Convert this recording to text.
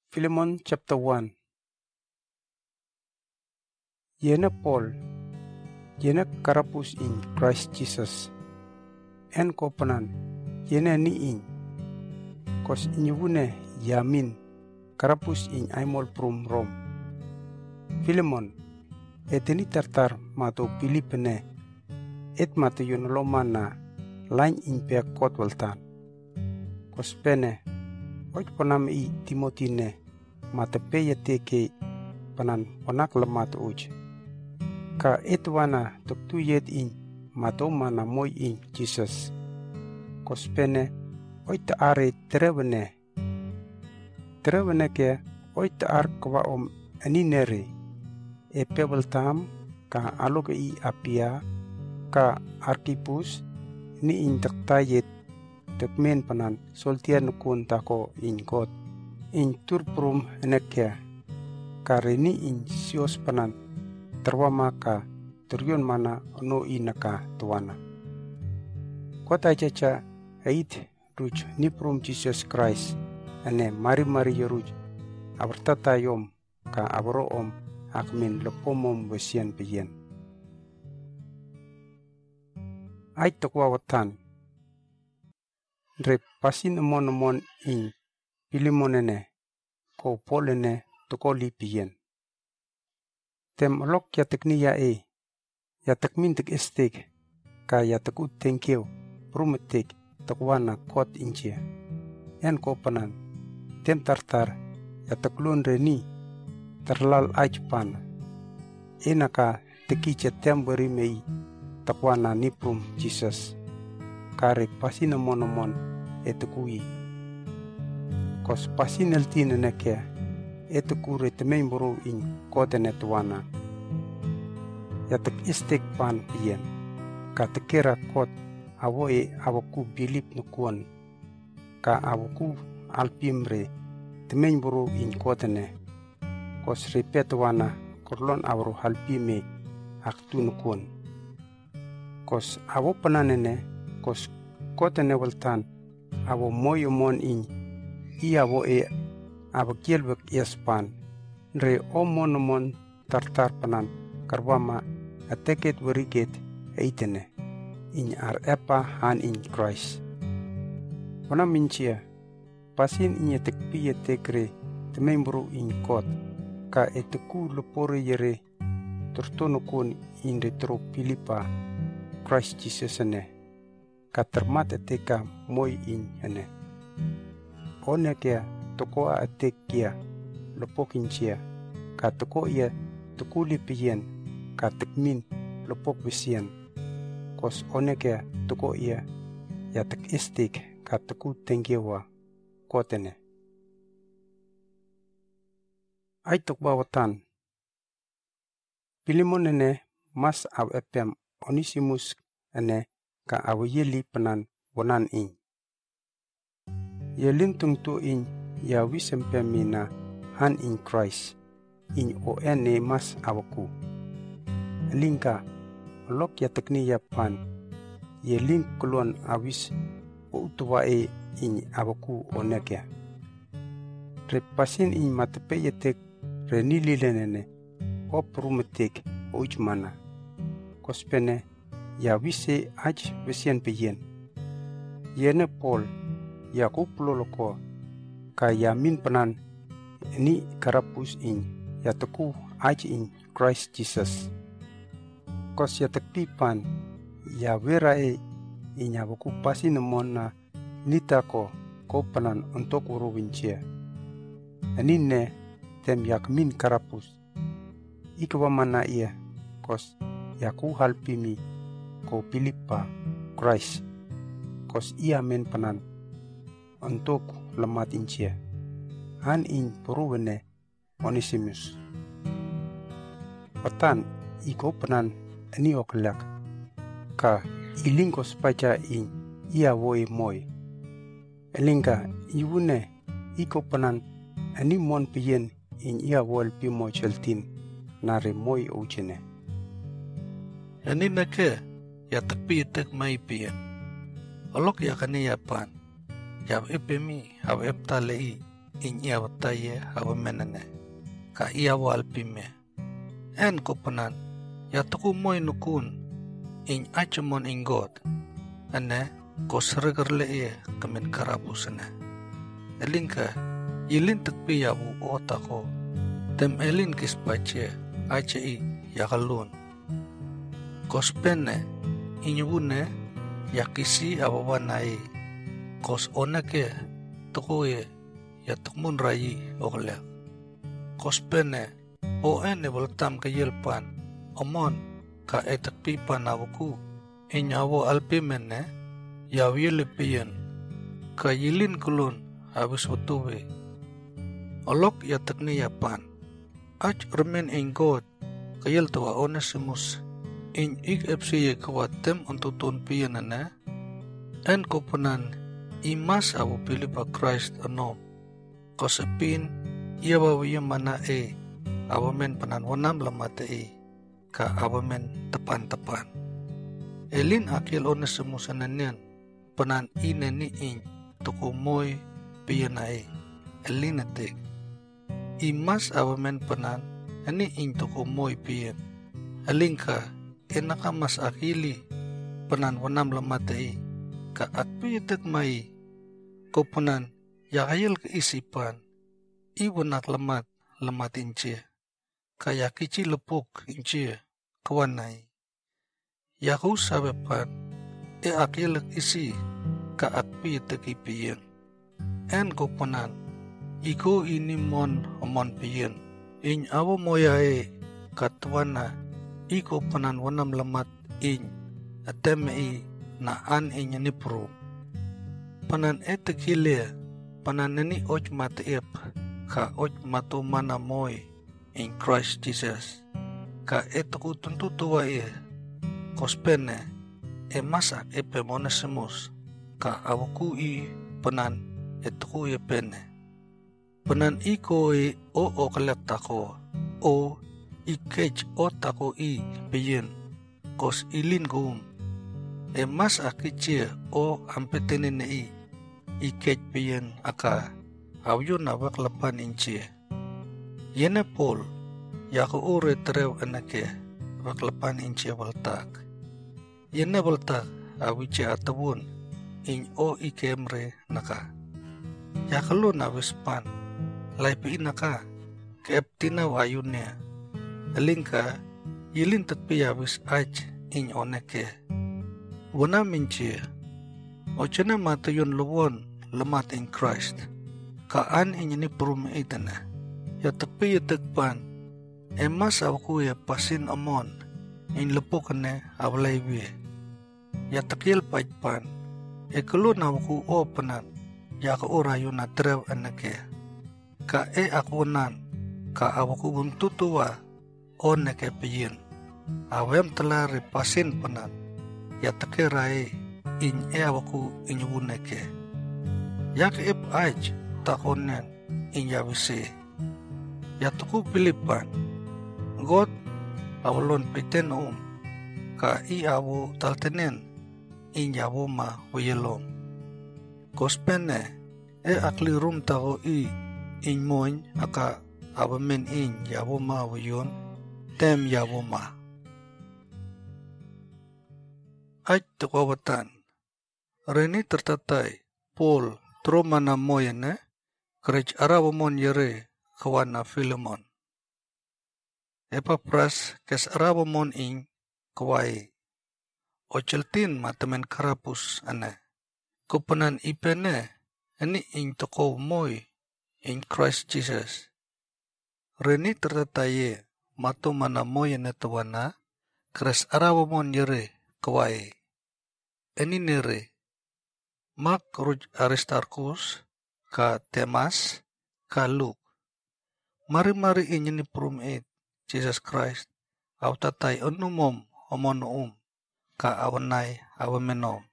Philemon chapter 1. Yena Paul, yena karapus in Christ Jesus. En kopanan, yena ni in. Kos inyubune yamin, karapus in aimol prum Rom. Philemon, eteni tartar mato Pilipene, et mato yonolomana, lain in pea kotwaltan. Kos pene, oj panam I Timotine, mata peya teke panan panak lemat uj. Ka etwana tuktu yet in mato mana moy in Jesus. Kospene oj taare terevene. Terevene ke oj taar kwa aninere. E pebel tam ka aloge I apia ka Arkipus ni in taktayet tekmen panan soltia nukun tako in kot. In turprum enekia karini in sios panan terwama ka turyon mana no inaka tuana. Kota caca ait ruj niprum Jesus Christ ane mari yeruj abertata yom ka abro om akmin lepomom wesian peyen. Ait tokwa watan Dre pasin emon in Pilimonene ko polene tokoli piyen. Tem olok ya teknia ya tekmin tek estek ka ya tekut tenkeu prumetek tokwana kot inche. En kopanan tem tartar ya teklon reni terlal ajpan. Enaka tekiche temberi mei tokwana niprum Jesus. Kare pasin emon etekui. Kos pasin eltine neke etekure temen buru in kotene tuana. Yatek istek pan piyen. Ka tekera kot awoe awoku bilip nukuan. Ka awoku alpimre temen buru in kotene. Kos repetuana korlon awru halpime aktu nukuan. Kos awo pananene kos kotene waltan awo moyo mon in iya wo abo kielbek yaspan re mon tartar panan karwama ateket weriget eitene in epa han in Christ. Wana minchia pasin inya tekpiye tekre temembru in kot ka eteku lepore yere tertonokun in retro Pilipa Christ Jesus ene ka termat eteka moy in ene. One kia toko atek kia lopokin chia ka toko ia tukuli piyen ka tekmin lopok besian. Kos one kia toko ia ya tek estik ka teku tenggewa kotene. Ai tok bawatan Pilimon ene mas aw epem Onesimus ene ka awayeli penan wonan in. Yelintung tu in ya wisempemina han in Christ in ene mas awaku. Lingka olok ya tekniya pan yelink kulon awis utuwa in awaku onekya. Repasin in matepe yetek renililenene oprumetek ujmana. Kospene ya wise aj besian peyen. Yene Paul ya kuploloko ka yamin penan ni karapus in ya teku aj in Christ Jesus. Kos ya tekpipan ya werae inya buku pasi nemona nitako ko penan untuk uruwincia. Anine tem yakmin karapus. Ikawa mana ia kos yaku halpimi ko Pilipa Christ. Kos ia men penan untuk lemat incia. Han in peruwene Onesimus. Patan iko penan ani oklak. Ka ilingkos paca in ia woe moy. Elingka iwune iko penan ani mon piyen in ia wol pimo cheltin nare moy ujene. Ani nake ya tekpi tek mai piyen. Olok ya kani ya pan. Ya epemi haw eptalei in ia wataye awa menene, ka ia wa alpime. En kopanan, ya tuku moy nukun, in achamon in God, ane ko saragarle e kamen karapusane. Elinka, yilin takpi yabu otako, tem elin kispache, ache i yakalun. Kos pene, inyubune, yakisi awawanai, kos onake, tukuye, yatukmun rayi oklek. Kos pene, o ene voltam ka yelpan, omon, ka etakpi panawaku, inyawo alpimene, yawilipiyan, ka yilin kulun, habis watuwe. Olok yatakni yapan, ach remen in God, kayel tawa Onesimus, in ikepsiye kawatem untutun piyanane, en kopanan, imas awo pilipa Christ anom, kosapin, iyawawiya mana e, awamen panan wanam lamate e, ka awamen tapan-tapan. Elin akil Onesimus ananyan, panan ine ni in, tukumoy piyana e, elin atik. Imas awamen panan, ani in tukumoy piyan, alingka, enakamas akili, panan wanam lamate e, ka akpiyatak mai, kopanan, yakayal kaisipan, iwanak lamat inche, kaya kichi lepuk inche, kawanay. Yaku sabepan, akayal isi, ka akpiyatak ipiyan. En kopanan, iko inimon omon piyan, in awa moya e, katwana, iko panan wanam lamat in, ateme i, na an inya nipro. Panan etekile, panan nani oj matiip, ka oj mato mana moy, in Christ Jesus. Ka etoku tuntutuwa e, kospene, masak epe Onesimus, ka awaku i, panan etoku e pene. Panan iko e o kalak tako, o ikej o tako i, piyin, kos ilin goom. Mas akichia o ampetene na i, ikej piyan aka, awyo na waklapan inchia. Yene Paul, yako ure terew anake, waklapan inchia waltak. Yene waltak, awichia atawun, in o ikemre naka. Yakalo na wispan, laipi naka, keeptina wayunya. Alingka, yilin tatpiya wis aj, in oneke. Wana minchia, ochana matayon luwon lamat in Christ, kaan inyani prum itana, yatakpi yatakpan, mas awkuya pasin amon, in lupukane awlaywe, yatakil pajpan, ekalo na awku opanan, yaka orayo na trew anake, ka akunan, ka awku buntutuwa, oneke piyin, awem talari pasin panan, yatakirai in awaku inyubuneke. Yak ip aj takonen in yawisi. Yatuku pilipan. God awalon piten ka awu taltenen in yawuma wayelom. Kospene akli rum tako in moin aka awamen in yawuma wayon tem yawuma. Aj tukawatan. Reni tertatai, Paul, tromana moyene, keraj arawamon yere, kawana Philemon. Epapras, kes arawamon ing, kawai. Ocheltin matamen karapus ane. Kupanan ipene, ani ing toko moy, in Christ Jesus. Reni tertatai, mato mana moyene tawana, keres arawamon yere, kawai. Eninere, Mak ruj Aristarchus, ka Temas, ka Luke. Mari-mari inyani prumit, Jesus Christ, aw tatay onumom, omonoom, ka awanay awamenom.